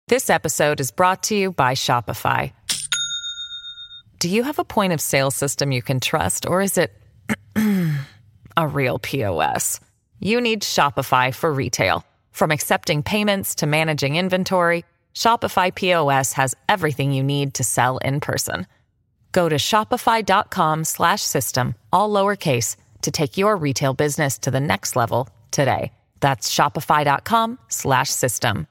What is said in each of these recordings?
This episode is brought to you by Shopify. Do you have a point of sale system you can trust, or is it a real POS? You need Shopify for retail. From accepting payments to managing inventory, Shopify POS has everything you need to sell in person. Go to shopify.com/system, all lowercase, to take your retail business to the next level today. That's shopify.com/system.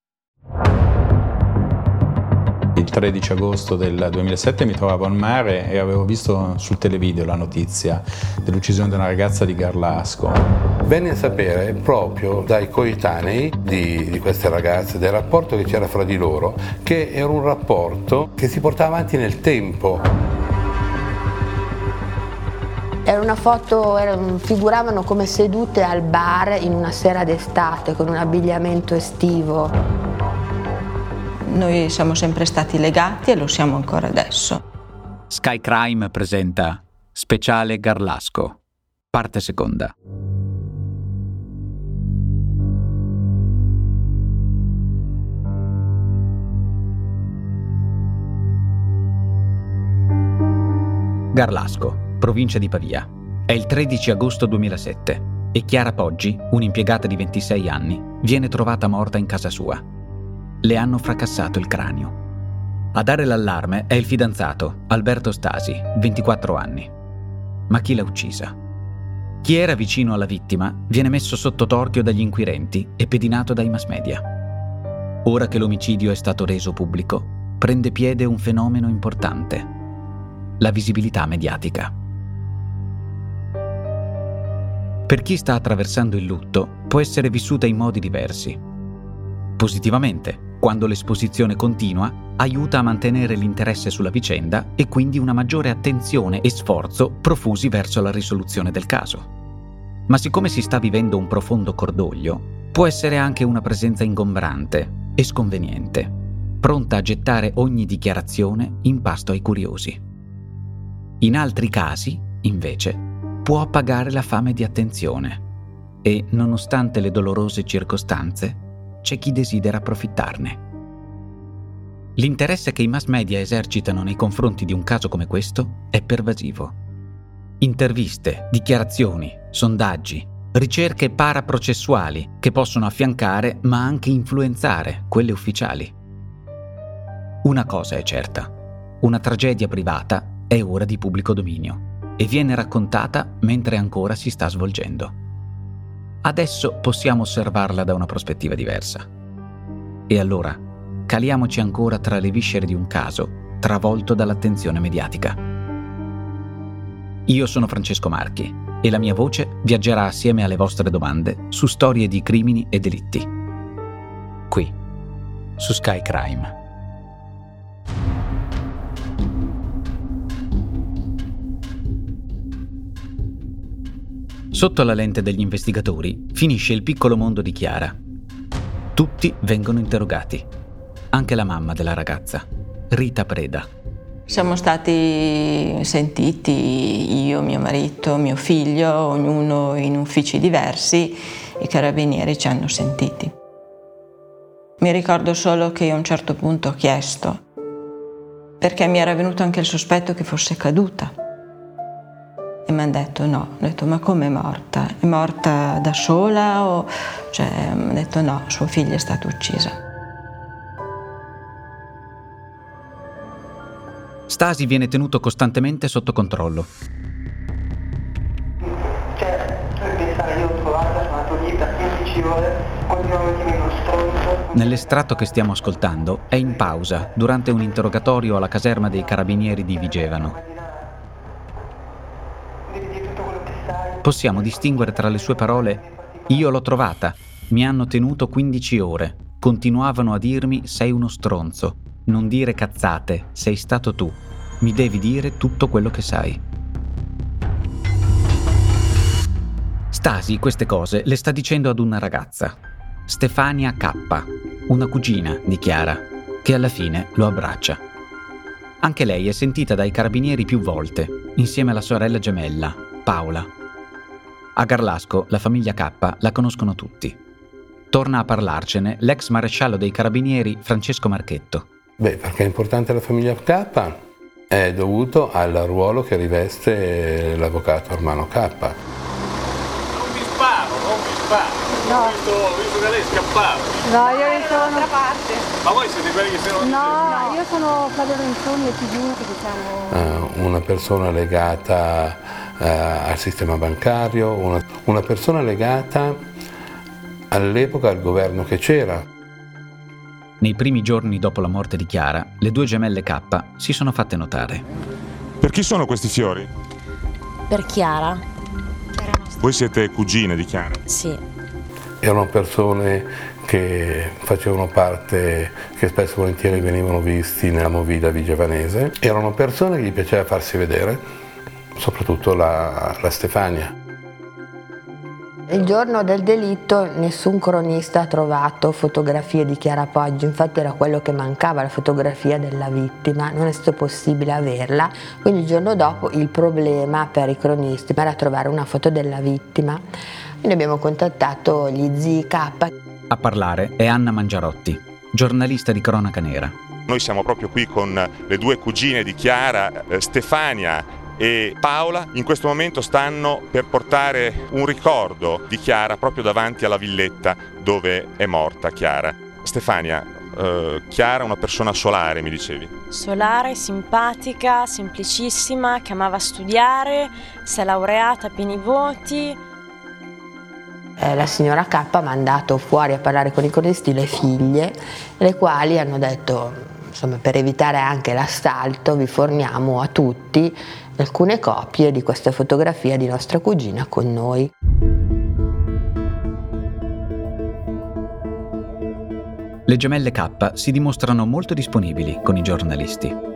Il 13 agosto del 2007 mi trovavo al mare e avevo visto sul televideo la notizia dell'uccisione di una ragazza di Garlasco. Venne a sapere proprio dai coetanei di queste ragazze del rapporto che c'era fra di loro, che era un rapporto che si portava avanti nel tempo. Era una foto, figuravano come sedute al bar in una sera d'estate con un abbigliamento estivo. Noi siamo sempre stati legati e lo siamo ancora adesso. Sky Crime presenta Speciale Garlasco, parte seconda. Garlasco, provincia di Pavia. È il 13 agosto 2007 e Chiara Poggi, un'impiegata di 26 anni, viene trovata morta in casa sua. Le hanno fracassato il cranio. A dare l'allarme è il fidanzato, Alberto Stasi, 24 anni. Ma chi l'ha uccisa? Chi era vicino alla vittima viene messo sotto torchio dagli inquirenti e pedinato dai mass media. Ora che l'omicidio è stato reso pubblico, prende piede un fenomeno importante: la visibilità mediatica. Per chi sta attraversando il lutto, può essere vissuta in modi diversi. Positivamente, quando l'esposizione continua, aiuta a mantenere l'interesse sulla vicenda e quindi una maggiore attenzione e sforzo profusi verso la risoluzione del caso. Ma siccome si sta vivendo un profondo cordoglio, può essere anche una presenza ingombrante e sconveniente, pronta a gettare ogni dichiarazione in pasto ai curiosi. In altri casi, invece, può appagare la fame di attenzione e, nonostante le dolorose circostanze, c'è chi desidera approfittarne. L'interesse che i mass media esercitano nei confronti di un caso come questo è pervasivo. Interviste, dichiarazioni, sondaggi, ricerche paraprocessuali che possono affiancare ma anche influenzare quelle ufficiali. Una cosa è certa: una tragedia privata è ora di pubblico dominio e viene raccontata mentre ancora si sta svolgendo. Adesso possiamo osservarla da una prospettiva diversa. E allora, caliamoci ancora tra le viscere di un caso travolto dall'attenzione mediatica. Io sono Francesco Marchi e la mia voce viaggerà assieme alle vostre domande su storie di crimini e delitti. Qui, su Sky Crime. Sotto la lente degli investigatori finisce il piccolo mondo di Chiara. Tutti vengono interrogati, anche la mamma della ragazza, Rita Preda. Siamo stati sentiti, io, mio marito, mio figlio, ognuno in uffici diversi. I carabinieri ci hanno sentiti. Mi ricordo solo che io a un certo punto ho chiesto, perché mi era venuto anche il sospetto che fosse caduta. E mi hanno detto no. Ho detto: ma come è morta? È morta da sola? Mi hanno detto no, sua figlia è stata uccisa. Stasi viene tenuto costantemente sotto controllo. Io ho trovato, sono andato lì per 15 ore, continuamente meno stronzo. Nell'estratto che stiamo ascoltando è in pausa durante un interrogatorio alla caserma dei carabinieri di Vigevano. Possiamo distinguere tra le sue parole: io l'ho trovata, mi hanno tenuto 15 ore, continuavano a dirmi sei uno stronzo, non dire cazzate, sei stato tu, mi devi dire tutto quello che sai. Stasi queste cose le sta dicendo ad una ragazza, Stefania K, una cugina di Chiara, che alla fine lo abbraccia. Anche lei è sentita dai carabinieri più volte, insieme alla sorella gemella, Paola. A Garlasco la famiglia K la conoscono tutti Torna a parlarcene l'ex maresciallo dei Carabinieri Francesco Marchetto. Perché è importante la famiglia K? È dovuto al ruolo che riveste l'avvocato Armano K. Non mi sparo. No. Ho visto che lei scappava. No, io sono dall'altra parte. Ma voi siete quelli che sono... No, io sono Flavio Renzoni e Tigini, che diciamo... Una persona legata al sistema bancario, una persona legata all'epoca al governo che c'era. Nei primi giorni dopo la morte di Chiara, le due gemelle K si sono fatte notare. Per chi sono questi fiori? Per Chiara? Voi siete cugine di Chiara? Sì. Erano persone che facevano parte, che spesso e volentieri venivano visti nella movida vigevanese. Erano persone che gli piaceva farsi vedere, soprattutto la Stefania. Il giorno del delitto nessun cronista ha trovato fotografie di Chiara Poggi, infatti era quello che mancava, la fotografia della vittima, non è stato possibile averla, quindi il giorno dopo il problema per i cronisti era trovare una foto della vittima. Quindi abbiamo contattato gli zii K. A parlare è Anna Mangiarotti, giornalista di cronaca nera. Noi siamo proprio qui con le due cugine di Chiara, Stefania e Paola. In questo momento stanno per portare un ricordo di Chiara proprio davanti alla villetta dove è morta Chiara. Stefania, Chiara è una persona solare, mi dicevi? Solare, simpatica, semplicissima, che amava studiare, si è laureata a pieni voti. La signora K ha mandato fuori a parlare con i cronisti le figlie, le quali hanno detto, insomma, per evitare anche l'assalto vi forniamo a tutti alcune copie di questa fotografia di nostra cugina con noi. Le gemelle K si dimostrano molto disponibili con i giornalisti.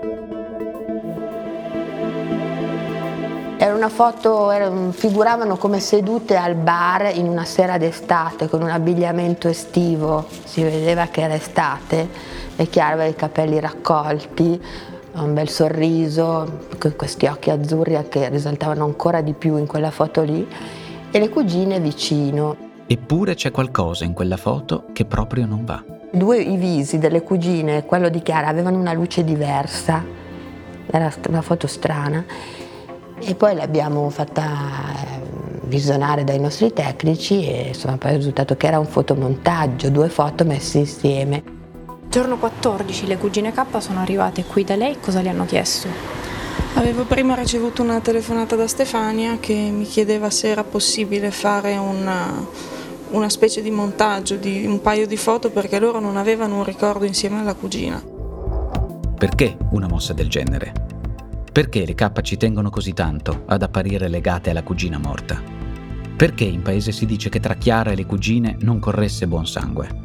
Era una foto, figuravano come sedute al bar in una sera d'estate con un abbigliamento estivo, si vedeva che era estate e Chiara aveva i capelli raccolti, un bel sorriso, con questi occhi azzurri che risaltavano ancora di più in quella foto lì, e le cugine vicino. Eppure c'è qualcosa in quella foto che proprio non va. I visi delle cugine e quello di Chiara avevano una luce diversa, era una foto strana, e poi l'abbiamo fatta visionare dai nostri tecnici e insomma poi è risultato che era un fotomontaggio, 2 foto messe insieme. Giorno 14 le cugine K sono arrivate qui da lei, cosa le hanno chiesto? Avevo prima ricevuto una telefonata da Stefania che mi chiedeva se era possibile fare una specie di montaggio di un paio di foto perché loro non avevano un ricordo insieme alla cugina. Perché una mossa del genere? Perché le K ci tengono così tanto ad apparire legate alla cugina morta? Perché in paese si dice che tra Chiara e le cugine non corresse buon sangue?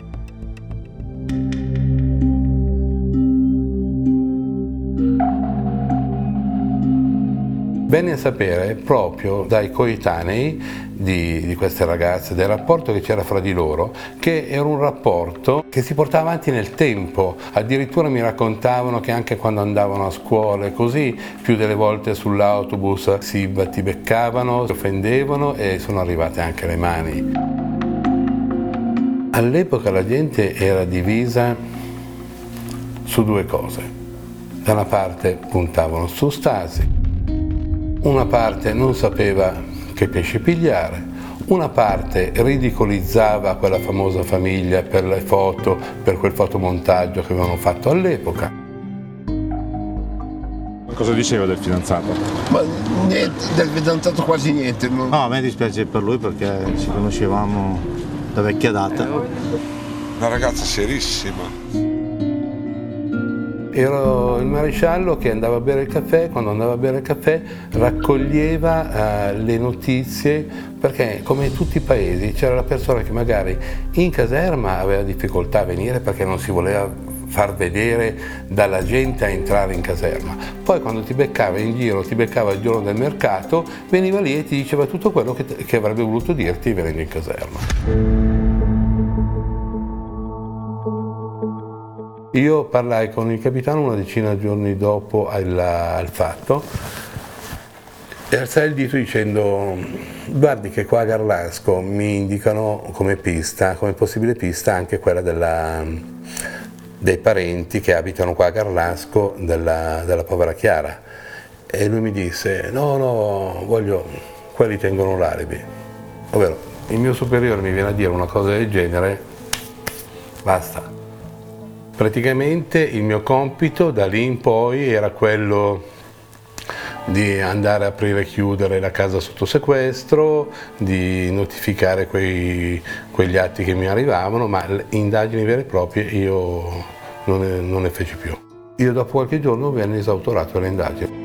Bene a sapere proprio dai coetanei di queste ragazze del rapporto che c'era fra di loro, che era un rapporto che si portava avanti nel tempo. Addirittura mi raccontavano che anche quando andavano a scuola e così, più delle volte sull'autobus si battibeccavano, si offendevano e sono arrivate anche le mani. All'epoca la gente era divisa su 2 cose. Da una parte puntavano su Stasi, una parte non sapeva che pesci pigliare, una parte ridicolizzava quella famosa famiglia per le foto, per quel fotomontaggio che avevano fatto all'epoca. Cosa diceva del fidanzato? Ma niente, del fidanzato quasi niente. No, a me dispiace per lui perché ci conoscevamo da vecchia data. Una ragazza serissima. Ero il maresciallo che andava a bere il caffè, quando andava a bere il caffè raccoglieva le notizie, perché come in tutti i paesi c'era la persona che magari in caserma aveva difficoltà a venire perché non si voleva far vedere dalla gente a entrare in caserma. Poi quando ti beccava in giro, ti beccava il giorno del mercato, veniva lì e ti diceva tutto quello che avrebbe voluto dirti venendo in caserma. Io parlai con il capitano una decina di giorni dopo al fatto e alzai il dito dicendo: guardi che qua a Garlasco mi indicano come pista, come possibile pista, anche quella dei parenti che abitano qua a Garlasco della povera Chiara. E lui mi disse: no, quelli tengono l'alibi. Ovvero, il mio superiore mi viene a dire una cosa del genere, basta. Praticamente il mio compito da lì in poi era quello di andare a aprire e chiudere la casa sotto sequestro, di notificare quegli atti che mi arrivavano, ma le indagini vere e proprie io non ne feci più. Io dopo qualche giorno venne esautorato le indagini.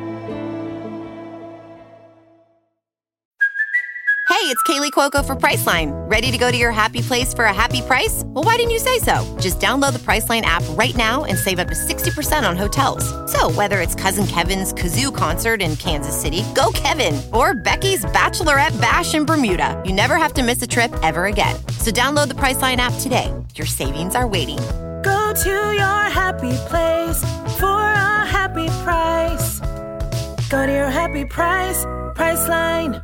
Hey, it's Kaylee Cuoco for Priceline. Ready to go to your happy place for a happy price? Well, why didn't you say so? Just download the Priceline app right now and save up to 60% on hotels. So whether it's Cousin Kevin's Kazoo Concert in Kansas City, go Kevin, or Becky's Bachelorette Bash in Bermuda, you never have to miss a trip ever again. So download the Priceline app today. Your savings are waiting. Go to your happy place for a happy price. Go to your happy price, Priceline.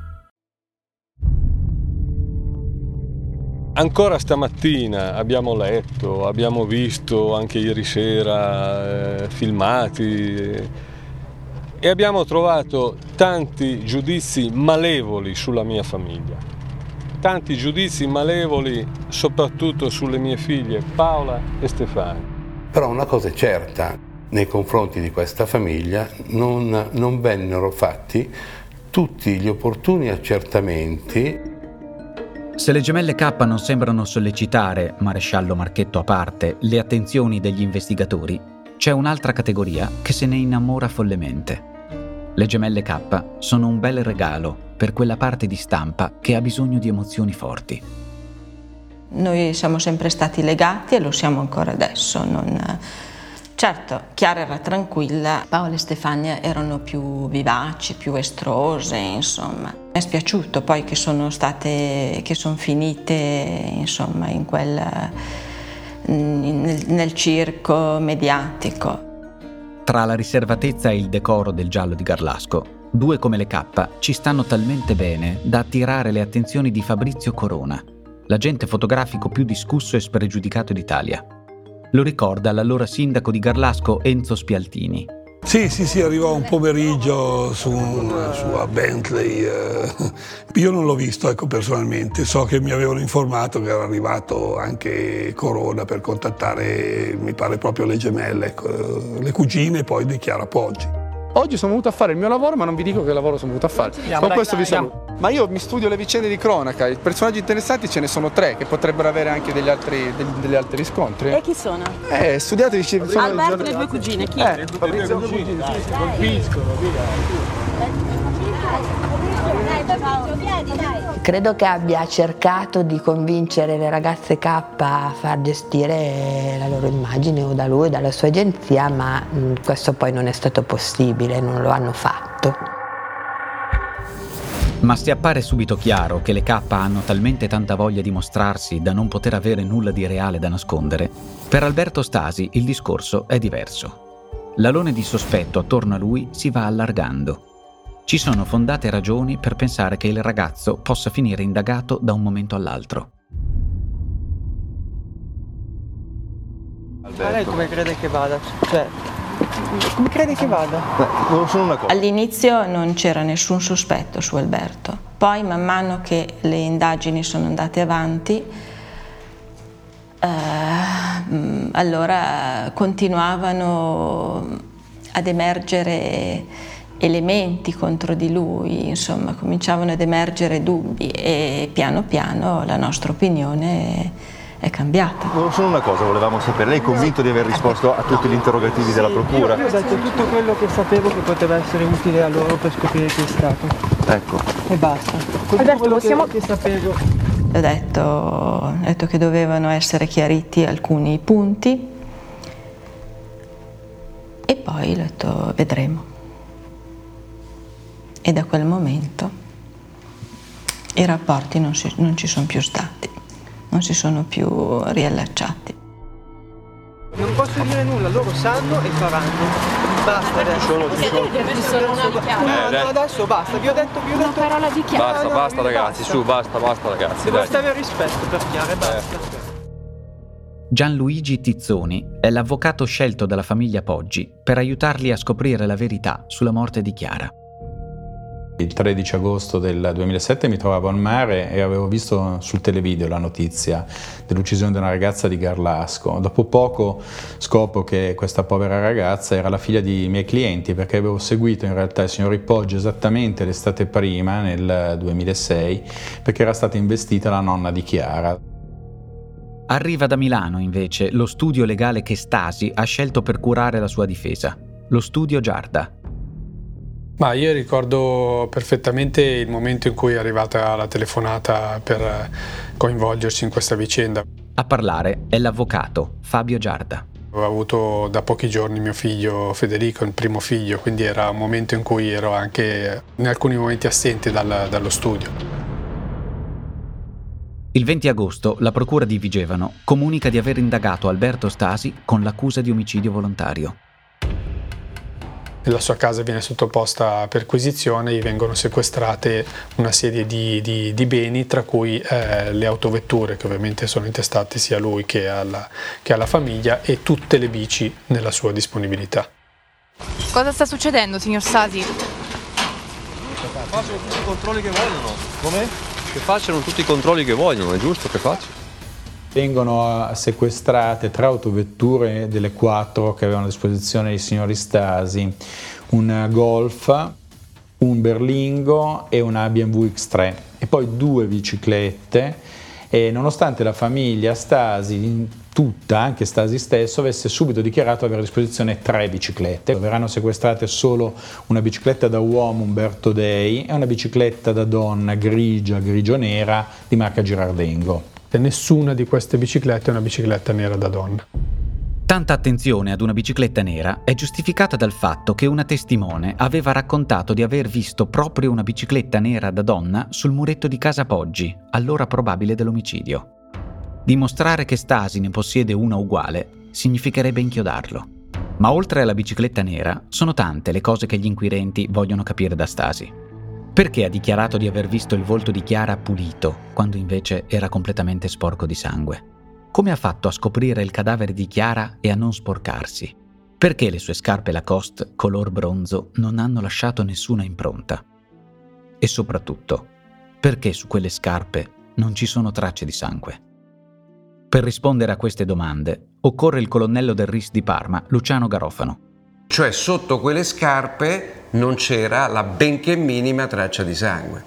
Ancora stamattina abbiamo letto, abbiamo visto anche ieri sera filmati e abbiamo trovato tanti giudizi malevoli sulla mia famiglia, tanti giudizi malevoli soprattutto sulle mie figlie Paola e Stefania. Però una cosa è certa, nei confronti di questa famiglia non vennero fatti tutti gli opportuni accertamenti. Se le gemelle K non sembrano sollecitare, maresciallo Marchetto a parte, le attenzioni degli investigatori, c'è un'altra categoria che se ne innamora follemente. Le gemelle K sono un bel regalo per quella parte di stampa che ha bisogno di emozioni forti. Noi siamo sempre stati legati e lo siamo ancora adesso. Certo, Chiara era tranquilla, Paola e Stefania erano più vivaci, più estrose, insomma. Mi è spiaciuto poi che sono finite, insomma, nel circo mediatico. Tra la riservatezza e il decoro del giallo di Garlasco, due come le K ci stanno talmente bene da attirare le attenzioni di Fabrizio Corona, l'agente fotografico più discusso e spregiudicato d'Italia. Lo ricorda l'allora sindaco di Garlasco Enzo Spialtini. Sì, arrivò un pomeriggio su una sua Bentley. Io non l'ho visto, personalmente. So che mi avevano informato che era arrivato anche Corona per contattare, mi pare proprio le gemelle, le cugine poi di Chiara Poggi. Oggi sono venuto a fare il mio lavoro, ma non vi dico che lavoro sono venuto a fare. Con questo vi saluto. Ma io mi studio le vicende di cronaca, i personaggi interessanti ce ne sono 3 che potrebbero avere anche degli altri riscontri. E chi sono? Studiate Alberto e le 2 cugine, chi? Fabrizio e le cugine, colpiscono, via. Credo che abbia cercato di convincere le ragazze K a far gestire la loro immagine o da lui, dalla sua agenzia, ma questo poi non è stato possibile, non lo hanno fatto. Ma se appare subito chiaro che le K hanno talmente tanta voglia di mostrarsi da non poter avere nulla di reale da nascondere, per Alberto Stasi il discorso è diverso. L'alone di sospetto attorno a lui si va allargando. Ci sono fondate ragioni per pensare che il ragazzo possa finire indagato da un momento all'altro. Ma lei come crede che vada? Come crede che vada? Solo una cosa. All'inizio non c'era nessun sospetto su Alberto. Poi, man mano che le indagini sono andate avanti, allora continuavano ad emergere elementi contro di lui, insomma, cominciavano ad emergere dubbi e piano piano la nostra opinione è cambiata. Solo una cosa volevamo sapere, lei è convinto di aver risposto a tutti gli interrogativi della procura? Io ho detto tutto quello che sapevo che poteva essere utile a loro per scoprire chi è stato. Ecco. E basta. Alberto, possiamo... che sapevo. Ho detto che dovevano essere chiariti alcuni punti e poi ho detto vedremo. E da quel momento i rapporti non ci sono più stati, non si sono più riallacciati. Non posso dire nulla, loro sanno e faranno. Basta adesso. Ci sono una Adesso basta, vi ho detto una parola di Chiara. Basta ragazzi, su, basta ragazzi, dai. Basta avere rispetto per Chiara, basta. Gianluigi Tizzoni è l'avvocato scelto dalla famiglia Poggi per aiutarli a scoprire la verità sulla morte di Chiara. Il 13 agosto del 2007 mi trovavo al mare e avevo visto sul televideo la notizia dell'uccisione di una ragazza di Garlasco. Dopo poco scopro che questa povera ragazza era la figlia di miei clienti, perché avevo seguito in realtà il signor Poggi esattamente l'estate prima, nel 2006, perché era stata investita la nonna di Chiara. Arriva da Milano, invece, lo studio legale che Stasi ha scelto per curare la sua difesa, lo studio Giarda. Ma io ricordo perfettamente il momento in cui è arrivata la telefonata per coinvolgerci in questa vicenda. A parlare è l'avvocato Fabio Giarda. Ho avuto da pochi giorni mio figlio Federico, il primo figlio, quindi era un momento in cui ero anche in alcuni momenti assente dallo studio. Il 20 agosto la procura di Vigevano comunica di aver indagato Alberto Stasi con l'accusa di omicidio volontario. La sua casa viene sottoposta a perquisizione, gli vengono sequestrate una serie di beni, tra cui le autovetture, che ovviamente sono intestate sia a lui che alla famiglia, e tutte le bici nella sua disponibilità. Cosa sta succedendo, signor Stasi? Facciano tutti i controlli che vogliono. Come? Che facciano tutti i controlli che vogliono, è giusto che facciano. Vengono sequestrate 3 autovetture delle 4 che avevano a disposizione i signori Stasi, un Golf, un Berlingo e una BMW X3, e poi 2 biciclette, e nonostante la famiglia Stasi tutta, anche Stasi stesso, avesse subito dichiarato avere a disposizione 3 biciclette. Verranno sequestrate solo una bicicletta da uomo Umberto Dei e una bicicletta da donna grigio-nera di marca Girardengo. Nessuna di queste biciclette è una bicicletta nera da donna. Tanta attenzione ad una bicicletta nera è giustificata dal fatto che una testimone aveva raccontato di aver visto proprio una bicicletta nera da donna sul muretto di casa Poggi, all'ora probabile dell'omicidio. Dimostrare che Stasi ne possiede una uguale significherebbe inchiodarlo. Ma oltre alla bicicletta nera, sono tante le cose che gli inquirenti vogliono capire da Stasi. Perché ha dichiarato di aver visto il volto di Chiara pulito, quando invece era completamente sporco di sangue? Come ha fatto a scoprire il cadavere di Chiara e a non sporcarsi? Perché le sue scarpe Lacoste color bronzo non hanno lasciato nessuna impronta? E soprattutto, perché su quelle scarpe non ci sono tracce di sangue? Per rispondere a queste domande, occorre il colonnello del RIS di Parma, Luciano Garofano. Cioè sotto quelle scarpe non c'era la benché minima traccia di sangue.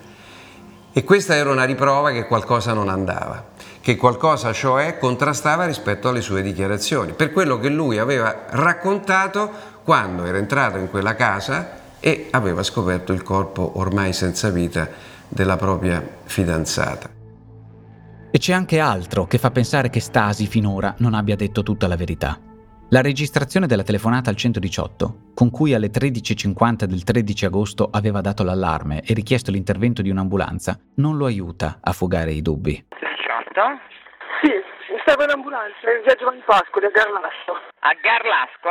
E questa era una riprova che qualcosa non andava, che qualcosa cioè contrastava rispetto alle sue dichiarazioni, per quello che lui aveva raccontato quando era entrato in quella casa e aveva scoperto il corpo ormai senza vita della propria fidanzata. E c'è anche altro che fa pensare che Stasi finora non abbia detto tutta la verità. La registrazione della telefonata al 118, con cui alle 13:50 del 13 agosto aveva dato l'allarme e richiesto l'intervento di un'ambulanza, non lo aiuta a fugare i dubbi. 18? Sì, mi serve un'ambulanza in via Giovanni Pascoli a Garlasco. A Garlasco?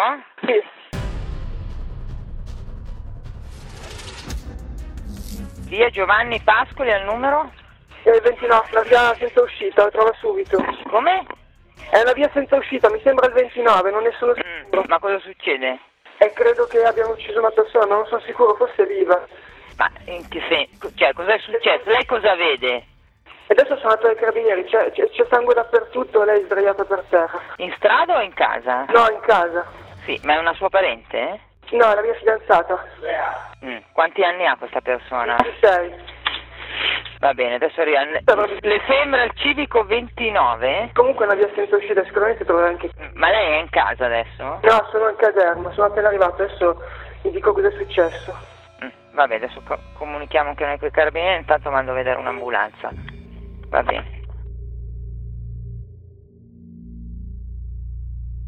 Sì. Via Giovanni Pascoli al numero? È il 29, la via senza uscita, lo trova subito. Come? È una via senza uscita, mi sembra il 29, non ne sono sicuro. Ma cosa succede? Credo che abbiamo ucciso una persona, non sono sicuro, forse è viva. Ma in che senso? Cioè, cos'è successo? Lei cosa vede? Adesso sono andato ai carabinieri, c'è sangue dappertutto e lei è sdraiata per terra. In strada o in casa? No, in casa. Sì, ma è una sua parente? No, è la mia fidanzata. Quanti anni ha questa persona? 26. Va bene, adesso arriva. Le sembra il civico 29? Comunque è una via senza uscita, sicuramente troverà anche. Ma lei è in casa adesso? No, sono in caserma, sono appena arrivato, adesso vi dico cosa è successo. Va bene, adesso comunichiamo anche noi con i carabinieri, intanto mando a vedere un'ambulanza. Va bene.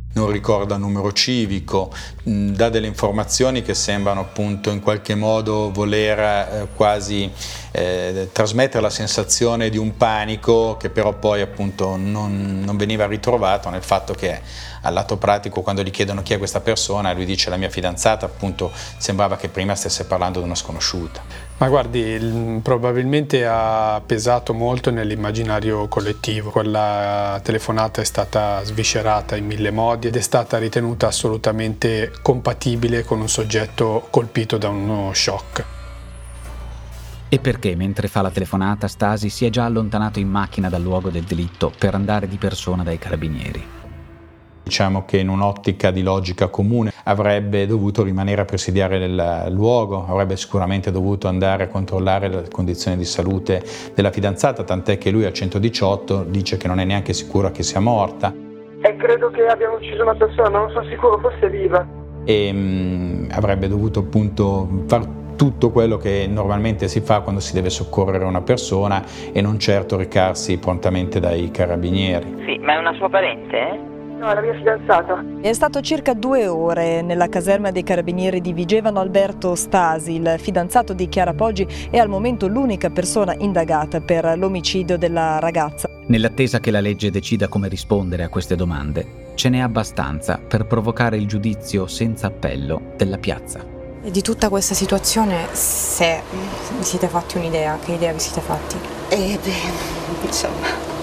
non ricorda il numero civico, dà delle informazioni che sembrano appunto in qualche modo voler quasi trasmettere la sensazione di un panico che però poi appunto non veniva ritrovato nel fatto che al lato pratico, quando gli chiedono chi è questa persona, lui dice la mia fidanzata, appunto sembrava che prima stesse parlando di una sconosciuta. Ma guardi, probabilmente ha pesato molto nell'immaginario collettivo. Quella telefonata è stata sviscerata in 1000 modi ed è stata ritenuta assolutamente compatibile con un soggetto colpito da uno shock. E perché mentre fa la telefonata Stasi si è già allontanato in macchina dal luogo del delitto per andare di persona dai carabinieri? Diciamo che in un'ottica di logica comune avrebbe dovuto rimanere a presidiare il luogo, avrebbe sicuramente dovuto andare a controllare le condizioni di salute della fidanzata, tant'è che lui al 118 dice che non è neanche sicuro che sia morta. E credo che abbiamo ucciso una persona, non sono sicuro fosse viva. E avrebbe dovuto appunto far tutto quello che normalmente si fa quando si deve soccorrere una persona e non certo recarsi prontamente dai carabinieri. Sì, ma è una sua parente? No, è la mia fidanzata. È stato circa 2 ore nella caserma dei carabinieri di Vigevano Alberto Stasi, il fidanzato di Chiara Poggi, è al momento l'unica persona indagata per l'omicidio della ragazza. Nell'attesa che la legge decida come rispondere a queste domande, ce n'è abbastanza per provocare il giudizio senza appello della piazza. E di tutta questa situazione, se vi siete fatti un'idea, che idea vi siete fatti? Insomma,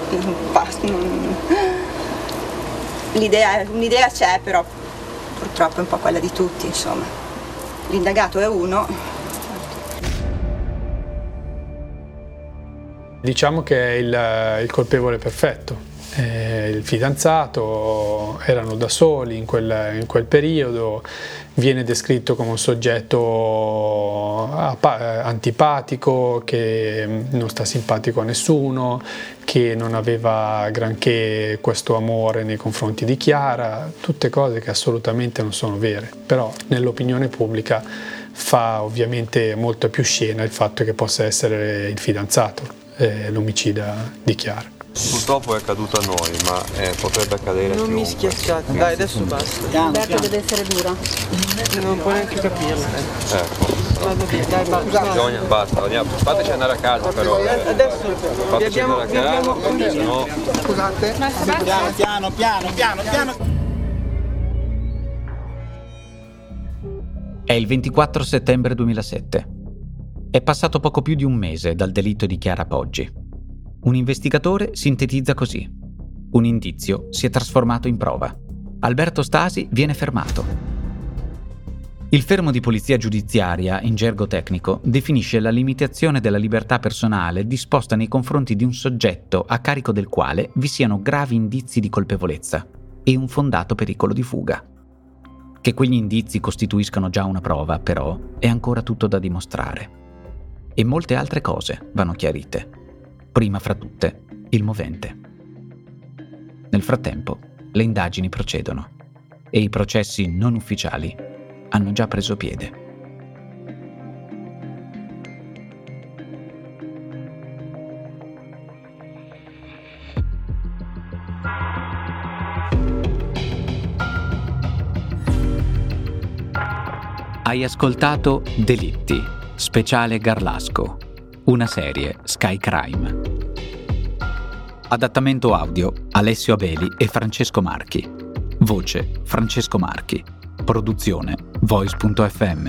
un'idea c'è, però purtroppo è un po' quella di tutti, insomma. L'indagato è uno. Diciamo che è il colpevole perfetto. Il fidanzato, erano da soli in quel periodo, viene descritto come un soggetto antipatico, che non sta simpatico a nessuno, che non aveva granché questo amore nei confronti di Chiara, tutte cose che assolutamente non sono vere, però nell'opinione pubblica fa ovviamente molto più scena il fatto che possa essere il fidanzato l'omicida di Chiara. Purtroppo è accaduto a noi, ma potrebbe accadere a chiunque. Non mi schiacciate, dai, adesso basta. Alberto deve essere dura. Non può neanche capirlo. Ecco. Vado via, dai, basta. Basta, andiamo. Fateci andare a casa però. Adesso Fateci andare a casa, se no... Scusate. Piano. È il 24 settembre 2007. È passato poco più di un mese dal delitto di Chiara Poggi. Un investigatore sintetizza così. Un indizio si è trasformato in prova. Alberto Stasi viene fermato. Il fermo di polizia giudiziaria, in gergo tecnico, definisce la limitazione della libertà personale disposta nei confronti di un soggetto a carico del quale vi siano gravi indizi di colpevolezza e un fondato pericolo di fuga. Che quegli indizi costituiscano già una prova, però, è ancora tutto da dimostrare. E molte altre cose vanno chiarite. Prima fra tutte, il movente. Nel frattempo, le indagini procedono e i processi non ufficiali hanno già preso piede. Hai ascoltato Delitti, speciale Garlasco, una serie Sky Crime. Adattamento audio Alessio Abeli e Francesco Marchi. Voce Francesco Marchi. Produzione Voice.fm.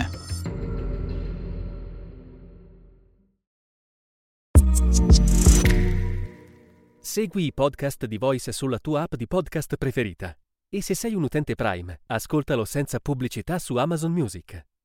Segui i podcast di Voice sulla tua app di podcast preferita. E se sei un utente Prime, ascoltalo senza pubblicità su Amazon Music.